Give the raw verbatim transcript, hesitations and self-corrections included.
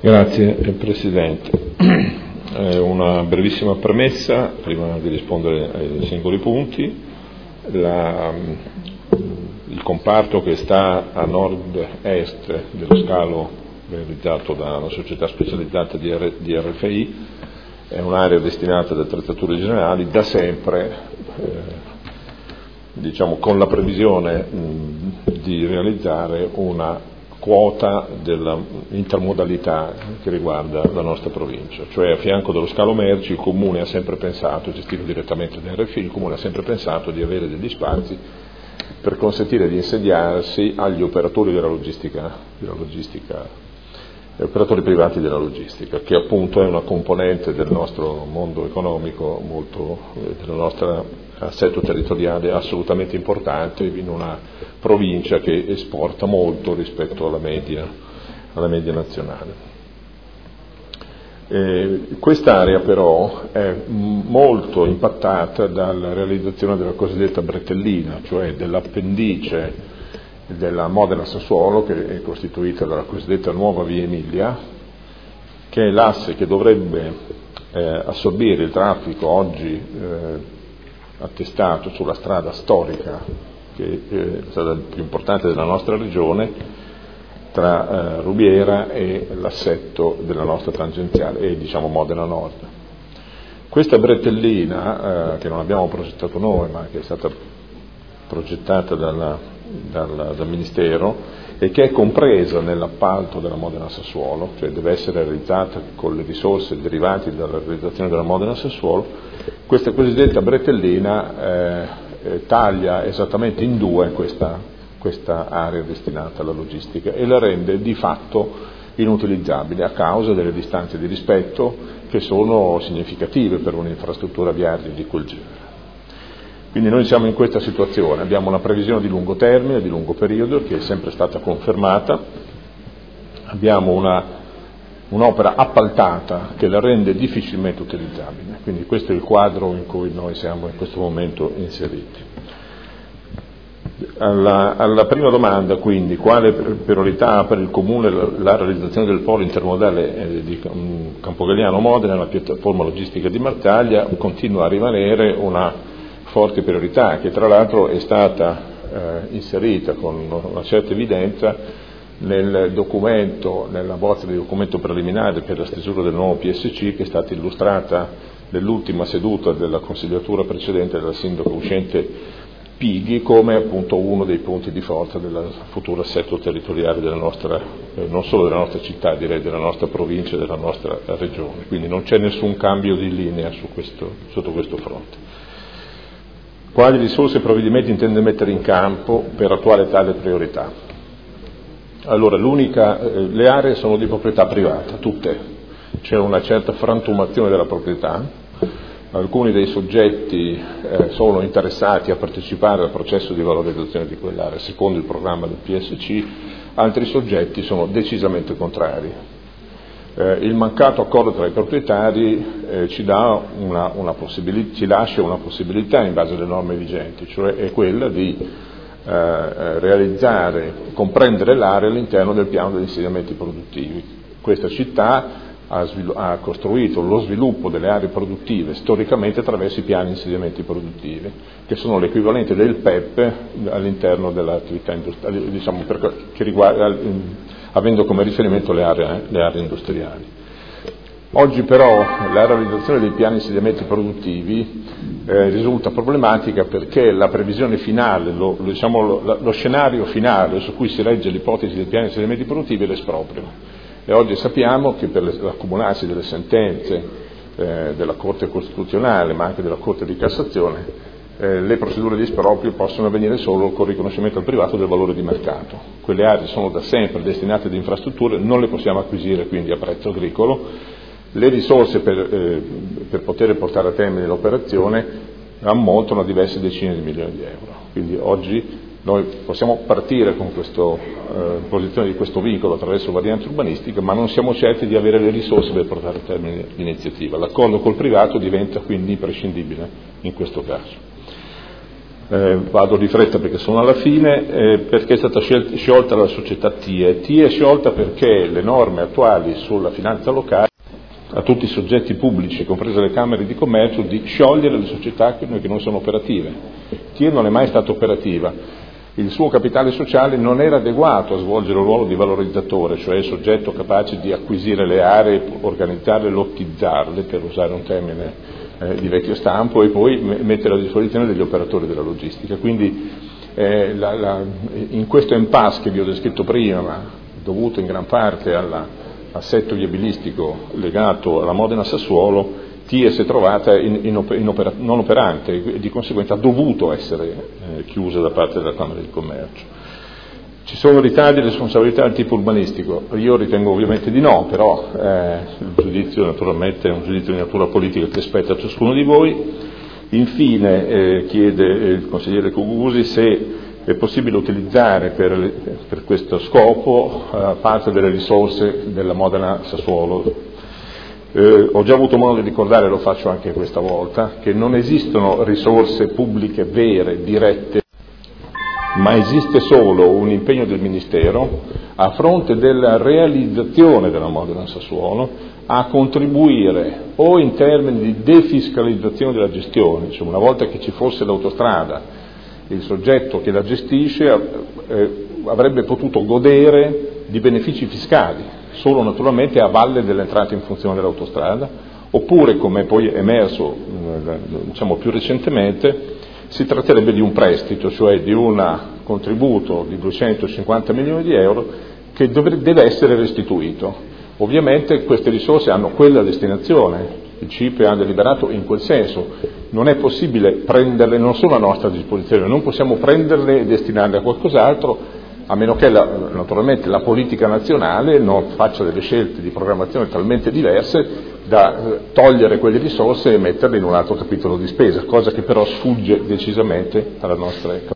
Grazie Presidente. Eh, una brevissima premessa prima di rispondere ai singoli punti. La, il comparto che sta a nord-est dello scalo realizzato da una società specializzata di, R, di R F I è un'area destinata ad attrezzature generali da sempre, eh, diciamo con la previsione mh, di realizzare una quota dell'intermodalità che riguarda la nostra provincia, cioè a fianco dello scalo merci il Comune ha sempre pensato, gestito direttamente da R F I, il Comune ha sempre pensato di avere degli spazi per consentire di insediarsi agli operatori della logistica, della logistica, operatori privati della logistica, che appunto è una componente del nostro mondo economico, molto, del nostro assetto territoriale assolutamente importante in una provincia che esporta molto rispetto alla media, alla media nazionale. Eh, quest'area però è molto impattata dalla realizzazione della cosiddetta bretellina, cioè dell'appendice della Modena-Sassuolo, che è costituita dalla cosiddetta nuova via Emilia, che è l'asse che dovrebbe eh, assorbire il traffico oggi eh, attestato sulla strada storica, che è la strada più importante della nostra regione, tra eh, Rubiera e l'assetto della nostra tangenziale, e diciamo Modena Nord. Questa bretellina, eh, che non abbiamo progettato noi, ma che è stata progettata dalla, dal, dal Ministero e che è compresa nell'appalto della Modena Sassuolo, cioè deve essere realizzata con le risorse derivanti dalla realizzazione della Modena Sassuolo. Questa cosiddetta bretellina eh, eh, taglia esattamente in due questa, questa area destinata alla logistica e la rende di fatto inutilizzabile a causa delle distanze di rispetto che sono significative per un'infrastruttura viaria di quel genere. Quindi noi siamo in questa situazione, abbiamo una previsione di lungo termine, di lungo periodo, che è sempre stata confermata, abbiamo una, un'opera appaltata che la rende difficilmente utilizzabile, quindi questo è il quadro in cui noi siamo in questo momento inseriti. Alla, alla prima domanda, quindi, quale priorità per il Comune la, la realizzazione del polo intermodale eh, di um, Campogalliano-Modena, la piattaforma logistica di Martaglia, continua a rimanere una forte priorità, che tra l'altro è stata eh, inserita con una certa evidenza nel documento, nella bozza di documento preliminare per la stesura del nuovo P S C, che è stata illustrata nell'ultima seduta della consigliatura precedente dal sindaco uscente Pighi, come appunto uno dei punti di forza del futuro assetto territoriale della nostra, eh, non solo della nostra città, direi della nostra provincia e della nostra regione. Quindi non c'è nessun cambio di linea su questo, sotto questo fronte. Quali risorse e provvedimenti intende mettere in campo per attuare tale priorità? Allora, l'unica, eh, le aree sono di proprietà privata, tutte. C'è una certa frantumazione della proprietà, alcuni dei soggetti eh, sono interessati a partecipare al processo di valorizzazione di quell'area secondo il programma del P S C, altri soggetti sono decisamente contrari. Eh, il mancato accordo tra i proprietari eh, ci, dà una, una possibilità, ci lascia una possibilità in base alle norme vigenti, cioè è quella di eh, realizzare, comprendere l'area all'interno del piano degli insediamenti produttivi. Questa città ha, svilu- ha costruito lo sviluppo delle aree produttive storicamente attraverso i piani di insediamenti produttivi, che sono l'equivalente del P E P all'interno dell'attività industriale, diciamo, per, che riguarda, avendo come riferimento le aree, le aree industriali. Oggi però la realizzazione dei piani di insediamenti produttivi eh, risulta problematica perché la previsione finale, lo, lo, diciamo, lo, lo scenario finale su cui si regge l'ipotesi dei piani di insediamenti produttivi è l'esproprio. E oggi sappiamo che per l'accumularsi delle sentenze eh, della Corte Costituzionale, ma anche della Corte di Cassazione, Eh, le procedure di esproprio possono avvenire solo con riconoscimento al privato del valore di mercato. Quelle aree sono da sempre destinate ad infrastrutture, non le possiamo acquisire quindi a prezzo agricolo. Le risorse per, eh, per poter portare a termine l'operazione ammontano a diverse decine di milioni di euro. Quindi oggi noi possiamo partire con questa eh, posizione di questo vincolo attraverso varianti urbanistiche, ma non siamo certi di avere le risorse per portare a termine l'iniziativa. L'accordo col privato diventa quindi imprescindibile in questo caso. Eh, vado di fretta perché sono alla fine, eh, perché è stata scelta, sciolta la società T I E. T I E è sciolta perché le norme attuali sulla finanza locale a tutti i soggetti pubblici, comprese le camere di commercio, di sciogliere le società che, che non sono operative. T I E non è mai stata operativa, il suo capitale sociale non era adeguato a svolgere un ruolo di valorizzatore, cioè soggetto capace di acquisire le aree, organizzarle, lottizzarle, per usare un termine Eh, di vecchio stampo, e poi mettere a disposizione degli operatori della logistica. Quindi eh, la, la, in questo impasse che vi ho descritto prima, ma dovuto in gran parte all'assetto viabilistico legato alla Modena-Sassuolo, T I E si è trovata in, in, in opera, non operante e di conseguenza ha dovuto essere eh, chiusa da parte della Camera di Commercio. Ci sono ritardi e responsabilità di tipo urbanistico? Io ritengo ovviamente di no, però eh, il giudizio naturalmente è un giudizio di natura politica che spetta a ciascuno di voi. Infine eh, chiede il consigliere Cugusi se è possibile utilizzare per, per questo scopo eh, parte delle risorse della Modena Sassuolo. Eh, ho già avuto modo di ricordare, lo faccio anche questa volta, che non esistono risorse pubbliche vere, dirette, ma esiste solo un impegno del Ministero a fronte della realizzazione della Modena Sassuolo a contribuire o in termini di defiscalizzazione della gestione, cioè una volta che ci fosse l'autostrada, il soggetto che la gestisce eh, avrebbe potuto godere di benefici fiscali, solo naturalmente a valle dell'entrata in funzione dell'autostrada, oppure, come poi è emerso eh, diciamo più recentemente, si tratterebbe di un prestito, cioè di un contributo di duecentocinquanta milioni di euro che dov- deve essere restituito. Ovviamente queste risorse hanno quella destinazione, il C I P E ha deliberato in quel senso, non è possibile prenderle, non sono a nostra disposizione, non possiamo prenderle e destinarle a qualcos'altro, a meno che la, naturalmente la politica nazionale non faccia delle scelte di programmazione talmente diverse da eh, togliere quelle risorse e metterle in un altro capitolo di spesa, cosa che però sfugge decisamente alla nostra